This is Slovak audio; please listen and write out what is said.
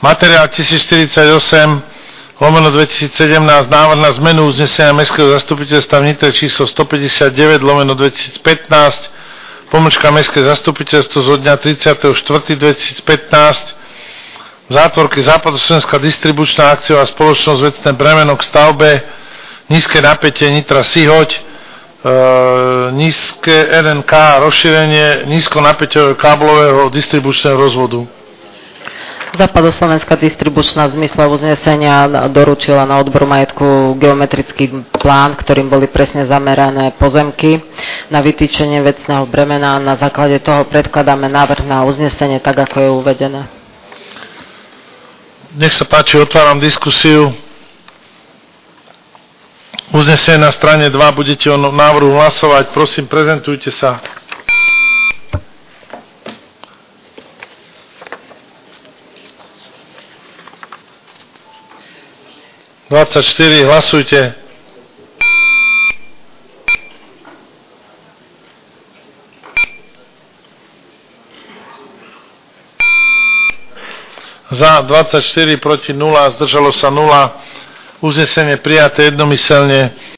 Materiál 1048/2017, návrh na zmenu uznesenia Mestského zastupiteľstva v Nitre číslo 159/2015, Mestské zastupiteľstvo zo dňa 30.4.2015, v zátvorke Západoslovenská distribučná akciová spoločnosť Vecné bremeno k stavbe nízke napätie Nitra Sihoť, nízke RNK, rozšírenie nízkonapäťového káblového distribučného rozvodu. Západoslovenská distribučná v zmysle uznesenia doručila na odbor majetku geometrický plán, ktorým boli presne zamerané pozemky na vytýčenie vecného bremena. Na základe toho predkladáme návrh na uznesenie tak, ako je uvedené. Nech sa páči, otváram diskusiu. Uznesenie na strane 2, budete o návrhu hlasovať. Prosím, prezentujte sa. Hlasujte. Za 24, proti 0, zdržalo sa 0. Uznesenie prijaté jednomyselne.